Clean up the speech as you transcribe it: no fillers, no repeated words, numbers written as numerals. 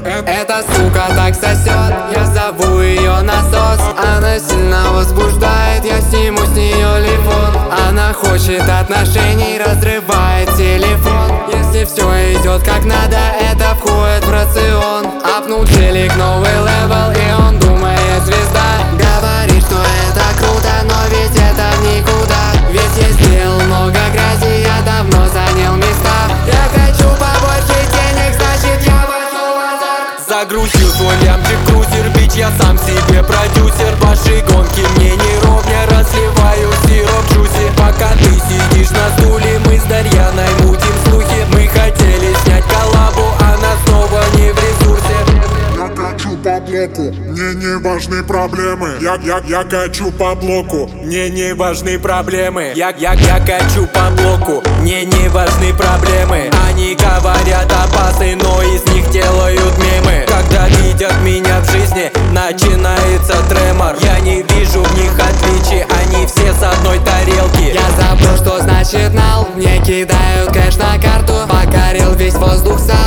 Эта сука так сосет, я зову ее насос. Она сильно возбуждает, я сниму с нее лифон. Она хочет отношений, разрывает телефон. Если все идет как надо, это входит в рацион. Апнул телек, новый левел, и он думает звезда. Говорит, что это круто, но ведь это в никуда. Ведь я сделал много грязи, я давно занял места. Я хочу побольше денег, значит я возьму азарт. Загрузил свой лямчик крузер, бич, я сам себе продюсер. Ваши гонки мне не ровня, разливаю сироп джуси. Пока ты сидишь на стуле, мы с Дарьяной мутим слухи. Мы хотели снять коллабу, она снова не в ресурсе. Я качу по блоку, мне не важны проблемы. Я качу по блоку, Мне не важны проблемы. Я качу по блоку, мне не важны проблемы. Они говорят опасы, но из них делают мемы. Когда видят меня в жизни, начинается тремор. Я не вижу в них отличий, они все с одной тарелки. Я забыл, что значит нал. Мне кидают кэш на карту. Покорил весь воздух сам.